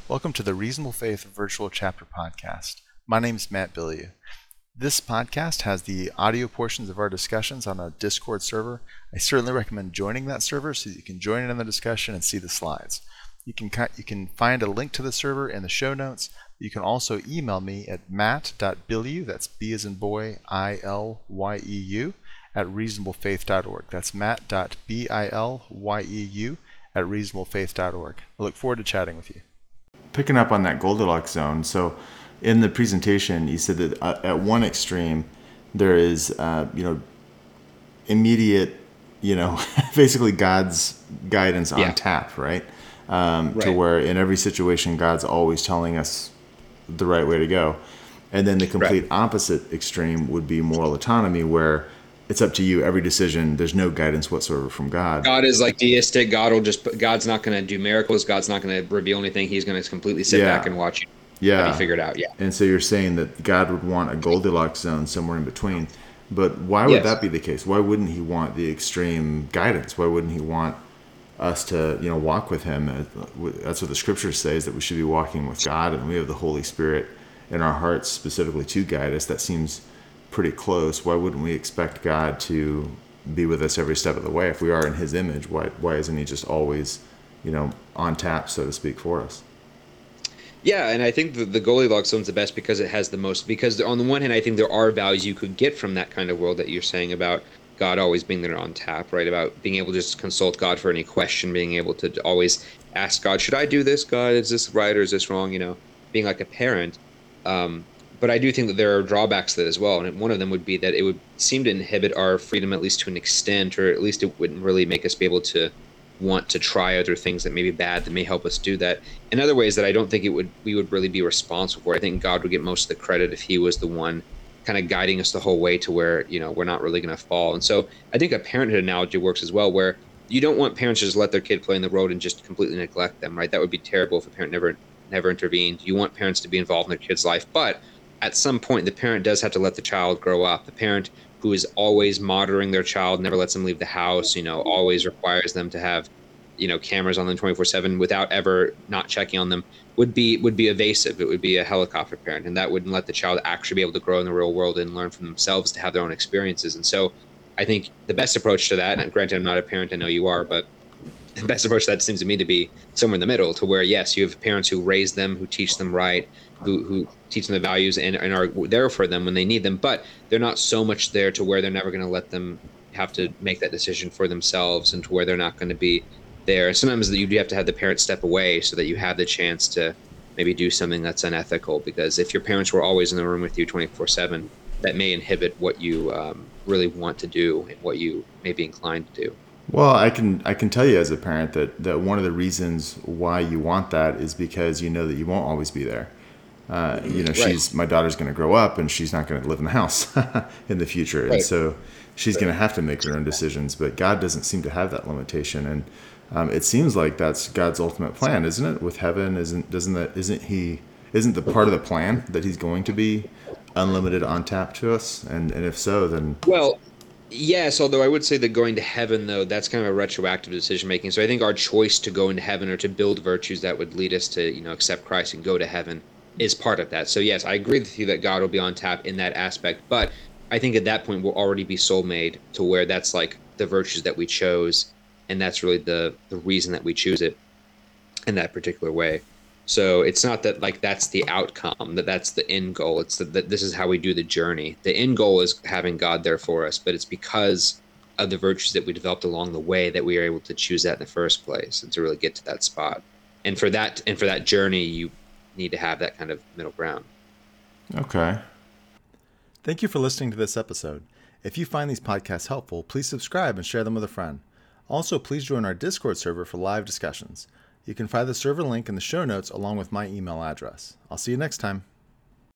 Welcome to the Reasonable Faith Virtual Chapter Podcast. My name is Matt Bilyeu. This podcast has the audio portions of our discussions on a Discord server. I certainly recommend joining that server so that you can join in on the discussion and see the slides. You can find a link to the server in the show notes. You can also email me at matt.bilyeu, that's B as in boy, I-L-Y-E-U, at reasonablefaith.org. That's matt.bilyeu at reasonablefaith.org. I look forward to chatting with you. Picking up on that Goldilocks zone, so in the presentation, you said that at one extreme, there is, immediate, basically God's guidance on tap, right? To where in every situation, God's always telling us the right way to go. And then the complete opposite extreme would be moral autonomy, where it's up to you. Every decision, there's no guidance whatsoever from God. God is like deistic. God's not going to do miracles. God's not going to reveal anything. He's going to completely sit back and watch you. Have you figured out? Yeah. And so you're saying that God would want a Goldilocks zone somewhere in between. But why would that be the case? Why wouldn't he want the extreme guidance? Why wouldn't he want us to, walk with him? That's what the scriptures say, is that we should be walking with God, and we have the Holy Spirit in our hearts specifically to guide us. That seems pretty close. Why wouldn't we expect God to be with us every step of the way? If we are in his image, why isn't he just always, on tap, so to speak, for us? Yeah, and I think the Goldilocks zone's the best because it has the most, because on the one hand, I think there are values you could get from that kind of world that you're saying about God always being there on tap, right? About being able to just consult God for any question, being able to always ask God, should I do this, God? Is this right or is this wrong? Being like a parent. But I do think that there are drawbacks to that as well. And one of them would be that it would seem to inhibit our freedom, at least to an extent, or at least it wouldn't really make us be able to want to try other things that may be bad that may help us do that. In other ways that I don't think we would really be responsible for. I think God would get most of the credit if he was the one kind of guiding us the whole way to where, we're not really going to fall. And so I think a parenthood analogy works as well, where you don't want parents to just let their kid play in the road and just completely neglect them, right? That would be terrible if a parent never intervened. You want parents to be involved in their kid's life, but at some point, the parent does have to let the child grow up. The parent who is always monitoring their child, never lets them leave the house, always requires them to have, cameras on them 24/7 without ever not checking on them, would be evasive. It would be a helicopter parent, and that wouldn't let the child actually be able to grow in the real world and learn from themselves, to have their own experiences. And so I think the best approach to that, and granted, I'm not a parent, I know you are, but the best approach to that seems to me to be somewhere in the middle, to where, yes, you have parents who raise them, who teach them right, who teach them the values and are there for them when they need them, but they're not so much there to where they're never going to let them have to make that decision for themselves, and to where they're not going to be there. Sometimes you do have to have the parent step away so that you have the chance to maybe do something that's unethical, because if your parents were always in the room with you 24/7, that may inhibit what you really want to do and what you may be inclined to do. Well, I can tell you as a parent that one of the reasons why you want that is because you know that you won't always be there. My daughter's going to grow up and she's not going to live in the house in the future. Right. And so she's going to have to make her own decisions, but God doesn't seem to have that limitation. And it seems like that's God's ultimate plan, isn't it? With heaven, isn't the part of the plan that he's going to be unlimited on tap to us? And if so, then... Well, yes, although I would say that going to heaven, though, that's kind of a retroactive decision making. So I think our choice to go into heaven or to build virtues that would lead us to, accept Christ and go to heaven is part of that. So yes, I agree with you that God will be on tap in that aspect. But I think at that point we'll already be soul made, to where that's like the virtues that we chose. And that's really the reason that we choose it in that particular way. So it's not that like that's the outcome, that's the end goal. It's that this is how we do the journey. The end goal is having God there for us, but it's because of the virtues that we developed along the way that we are able to choose that in the first place, and to really get to that spot. And for that journey, you need to have that kind of middle ground. Okay. Thank you for listening to this episode. If you find these podcasts helpful, please subscribe and share them with a friend. Also, please join our Discord server for live discussions. You can find the server link in the show notes along with my email address. I'll see you next time.